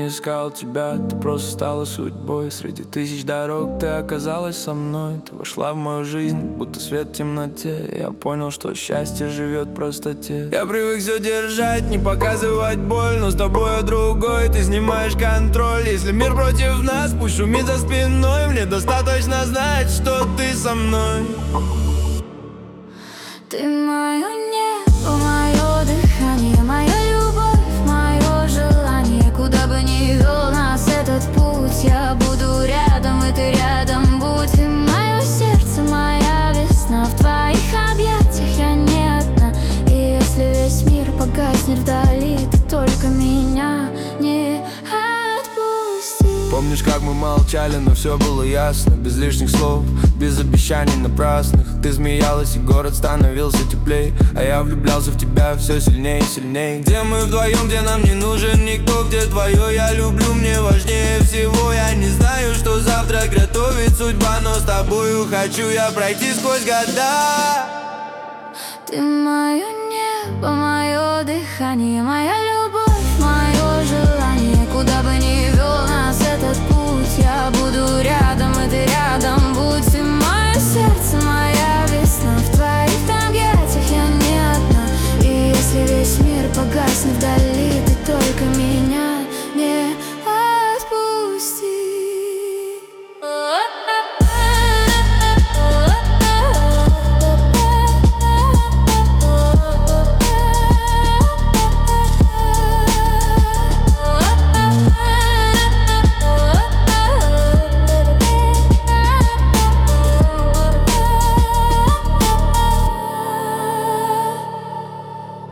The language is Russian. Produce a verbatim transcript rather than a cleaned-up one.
не искал тебя, ты просто стала судьбой. Среди тысяч дорог ты оказалась со мной. Ты вошла в мою жизнь, будто свет в темноте. Я понял, что счастье живет в простоте. Я привык все держать, не показывать боль, но с тобой другой, ты снимаешь контроль. Если мир против нас, пусть шумит за спиной. Мне достаточно знать, что ты со мной. Ты мое небо, мое дыхание, моя любовь, мое желание. Куда бы ни вел нас этот путь, я буду рядом, и ты рядом будь. Ты мое сердце, моя весна, в твоих объятиях я не одна. И если весь мир погаснет вдали, ты только меня не отпусти. Помнишь, как мы молчали, но все было ясно. Без лишних слов, без обещаний напрасных. Ты смеялась, и город становился теплей, а я влюблялся в тебя все сильнее и сильнее. Где мы вдвоем, где нам не нужен никто, где твое я люблю, мне важнее всего. Я не знаю, что завтра готовит судьба, но с тобою хочу я пройти сквозь года. Ты мое небо, мое дыхание, моя любовь, мое желание. Куда бы ни